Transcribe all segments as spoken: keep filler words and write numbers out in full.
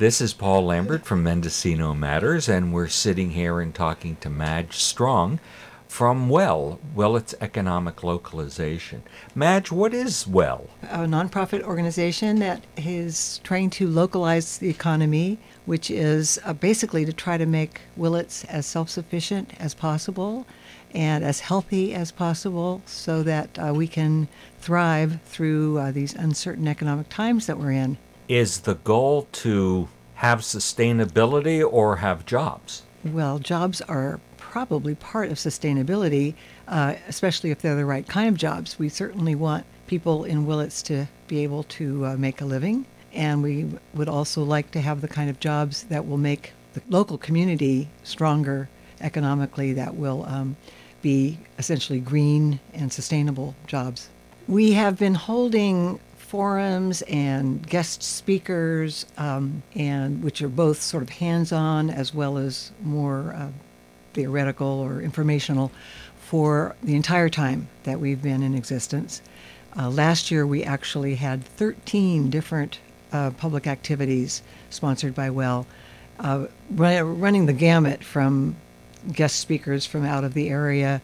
This is Paul Lambert from Mendocino Matters, and we're sitting here and talking to Madge Strong from WELL, Willits Economic Localization. Madge, what is WELL? A nonprofit organization that is trying to localize the economy, which is uh, basically to try to make Willits as self-sufficient as possible and as healthy as possible so that uh, we can thrive through uh, these uncertain economic times that we're in. Is the goal to have sustainability or have jobs? Well, jobs are probably part of sustainability, uh, especially if they're the right kind of jobs. We certainly want people in Willits to be able to uh, make a living, and we would also like to have the kind of jobs that will make the local community stronger economically, that will um, be essentially green and sustainable jobs. We have been holding forums and guest speakers, um, and which are both sort of hands-on as well as more uh, theoretical or informational, for the entire time that we've been in existence. Uh, last year we actually had thirteen different uh, public activities sponsored by WELL, uh, run, running the gamut from guest speakers from out of the area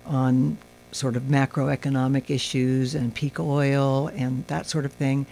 on sort of macroeconomic issues and peak oil and that sort of thing,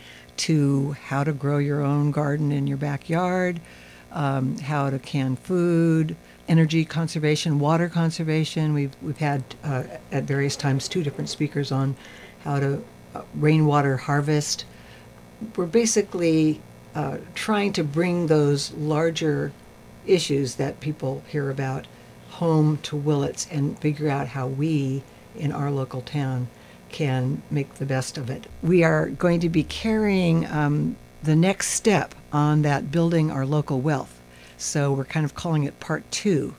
to how to grow your own garden in your backyard, um, how to can food, energy conservation, water conservation. We've we've had uh, at various times two different speakers on how to uh, rainwater harvest. We're basically uh, trying to bring those larger issues that people hear about home to Willits and figure out how we in our local town can make the best of it. We are going to be carrying um, the next step on that building our local wealth. So we're kind of calling it part two.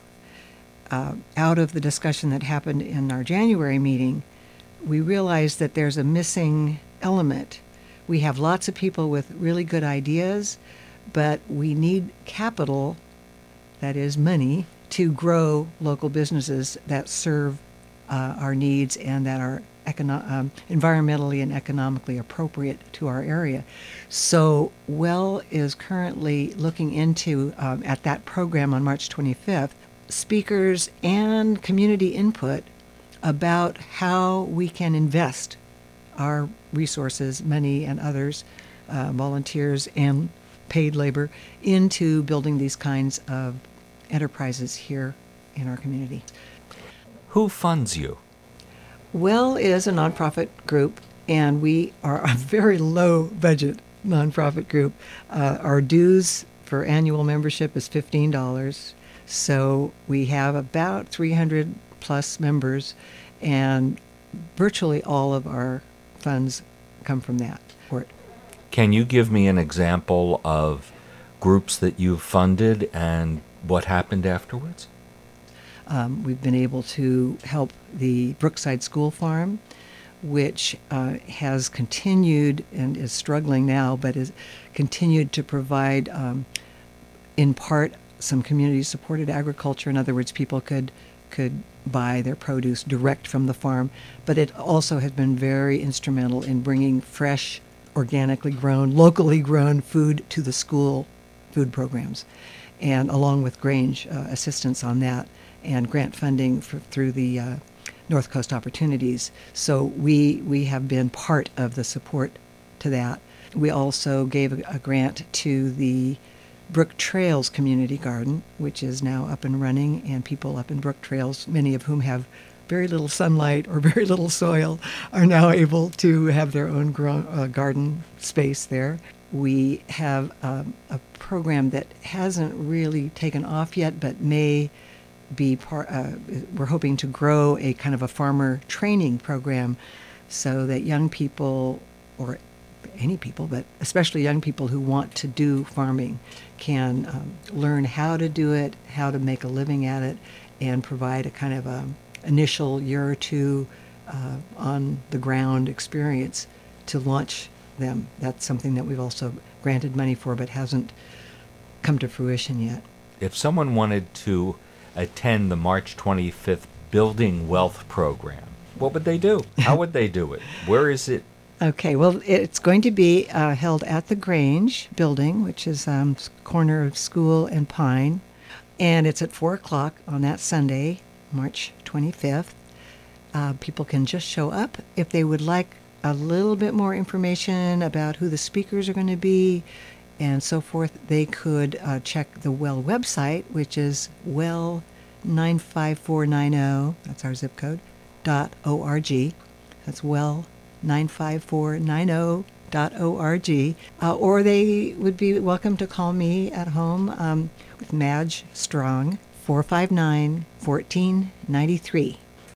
Uh, out of the discussion that happened in our January meeting, we realized that there's a missing element. We have lots of people with really good ideas, but we need capital, that is money, to grow local businesses that serve uh, our needs and that are econo- um, environmentally and economically appropriate to our area. So WELL is currently looking into, um, at that program on March twenty-fifth, speakers and community input about how we can invest our resources, money and others, uh, volunteers and paid labor, into building these kinds of enterprises here in our community. Who funds you? WELL is a nonprofit group, and we are a very low budget nonprofit group. Uh, our dues for annual membership is fifteen dollars, so we have about three hundred plus members, and virtually all of our funds come from that. Can you give me an example of groups that you've funded and what happened afterwards? Um, we've been able to help the Brookside School Farm, which uh, has continued and is struggling now, but has continued to provide, um, in part, some community-supported agriculture. In other words, people could could buy their produce direct from the farm, but it also has been very instrumental in bringing fresh, organically grown, locally grown food to the school food programs, and along with Grange uh, assistance on that, and grant funding for, through the uh, North Coast Opportunities. So we we have been part of the support to that. We also gave a, a grant to the Brook Trails Community Garden, which is now up and running, and people up in Brook Trails, many of whom have very little sunlight or very little soil, are now able to have their own grow, uh, garden space there. We have um, a program that hasn't really taken off yet, but may be part, uh, we're hoping to grow a kind of a farmer training program so that young people, or any people, but especially young people who want to do farming, can um, learn how to do it, how to make a living at it, and provide a kind of a initial year or two uh, on the ground experience to launch them. That's something that we've also granted money for, but hasn't come to fruition yet. If someone wanted to attend the March twenty-fifth Building Wealth program, what would they do? How would they do it? Where is it Okay, well, it's going to be uh, held at the Grange building, which is um, s- corner of School and Pine, and it's at four o'clock on that Sunday, March twenty-fifth. Uh, people can just show up. If they would like a little bit more information about who the speakers are going to be and so forth, they could uh, check the Well website, which is well nine five four nine zero, that's our zip code, dot org. That's well nine five four nine zero dot org. Uh, or they would be welcome to call me at home um, with Madge Strong, four five nine, one four nine three.